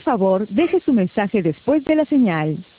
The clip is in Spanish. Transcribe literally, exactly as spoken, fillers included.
Por favor, deje su mensaje después de la señal.